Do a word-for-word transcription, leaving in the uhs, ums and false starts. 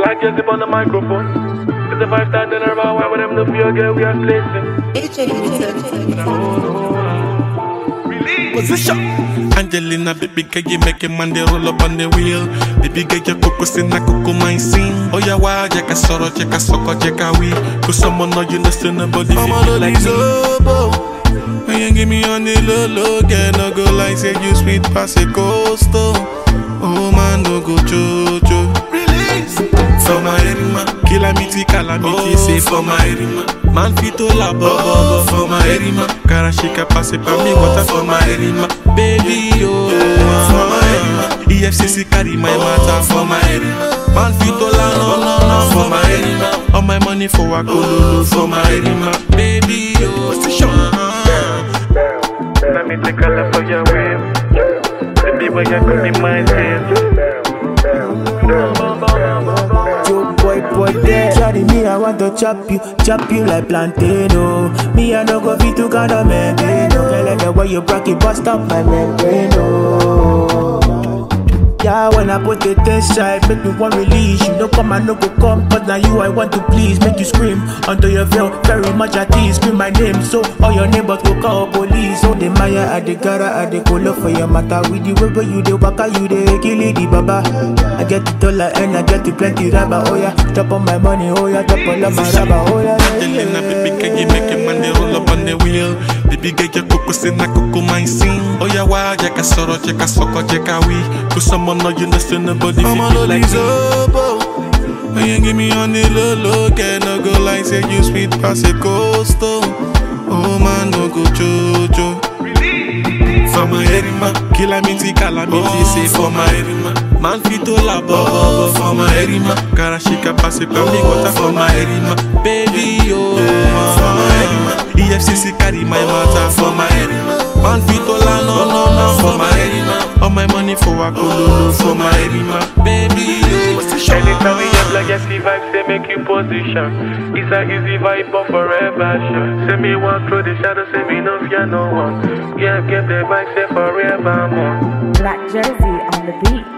Like just on the microphone. It's a five star dinner about why with them no fear girl we are placing. Position. Angelina, baby girl, you make a man they roll up on the wheel. Baby girl, you coco sing na coco mine sing. Oh yeah, why jeka soro, jeka soko, jeka we. Cause someone know you know still nobody feel like me. When you give me on the low low, girl, no go like say you sweet pass a coastal. Oh man, no go jojo. Release for my erima, calamity, calamity, say for my erima. Man fito la bobo for my erima. Karashika passe par me water for my erima. Baby oh, for my erima. E F C C carry my matter for my erima. Man fito la no no no for my erima. All my money for a cololo for my erima. Baby oh, position. Let me take a look for your wave. Baby, when you come in my head. Yo, boy, boy, there. Shawty, me, I want to chop you, chop you like plantain, oh. Me, I no go fit to kind of maintain, oh. Girl, like the way you broke it, bust up my membrane, oh. Yeah, when I put it inside, make me one release. You know come and no go come, but now you I want to please. Make you scream under your veil, very much at ease. Scream my name, so all your neighbors go call police. So the Maya, I the gara, I the color for your matter. With the way you the waka, you the kill it, the baba. I get the dollar and I get the plenty rubber. Oh yeah, drop on my money, oh yeah, drop all of my rubber. Oh yeah, Angelina, baby, can you make a man they roll up on the wheel? Baby, get your coco sing na coco mine sing. Oh yeah, why jeka soro, jeka soko, jeka we. Cause someone know you know still nobody feel like me. When you give me on the low low, girl, no go like say you sweet pass a coastal. Oh man, no go jojo. For my erima, calamity, calamity, say for my erima. Man fito la bobo for my erima. Karashika passe par me water for my erima. Baby oh, for my erima. E F C C carry my matter for my erima. Man fito la no no no for my erima. All my money for a cololo for my erima. Baby oh, anytime we have like a see vibe, say make you position. It's a easy vibe but forever sure. Say me walk through the shadows, say me no fear no one. Yeah, get the vibe, say forever more. Black Jersey on the beat.